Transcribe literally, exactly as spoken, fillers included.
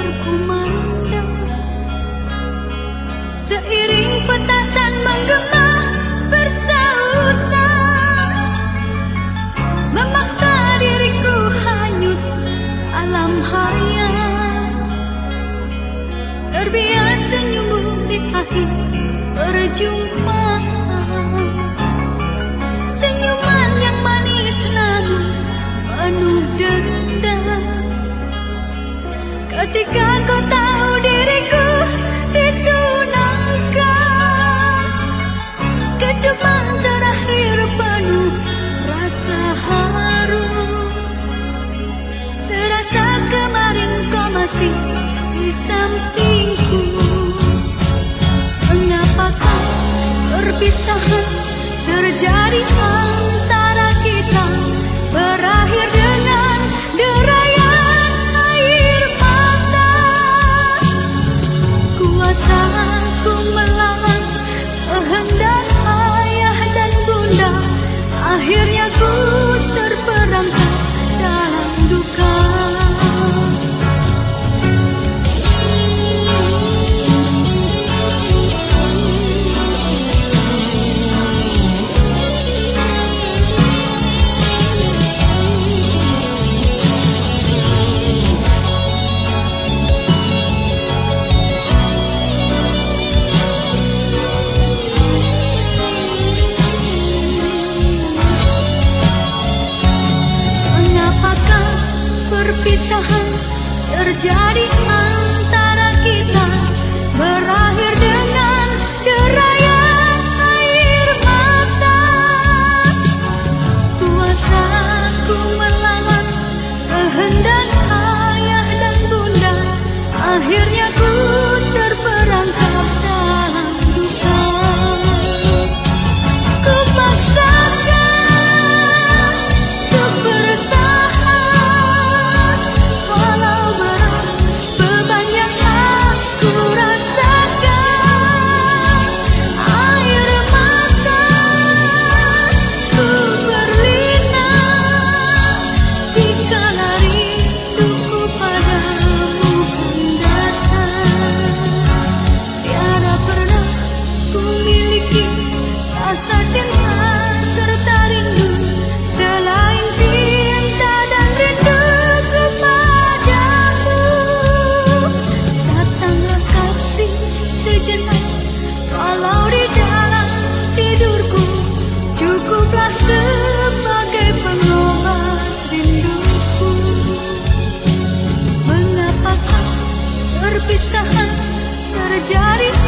berkumandang, seiring petasan menggema bersautan, memaksa diriku hanyut alam hayan. Terbiasa senyummu di akhir perjumpaan, senyuman yang manis namun penuh dendam. Ketika kau tahu diriku ditunangkan, kecuman terakhir penuh rasa haru. Serasa kemarin kau masih di sampingku. Mengapakah perpisahan terjadi antara kita, berakhir dengan derayan air mata? Kuasa ku melawan kehendak ayah dan bunda, akhirnya ku terperangkap dalam duka. Perpisahan terjadi antara kita, berakhir dengan derayan air mata. Kuasa ku melawan kehendak ayah dan bunda, akhirnya ku terperangkap dalam duka. Ku paksakan untuk bertahan, walau berat beban yang aku rasakan. Air mata ku berlinang, dikala rinduku padamu kan datang. Tiada pernah ku miliki rasa cinta serta rindu selain cinta dan rinduku padamu. Datanglah kasih sejenak, walau di dalam tidurku, cukuplah sebagai pengobat rinduku. Mengapakah perpisahan terjadi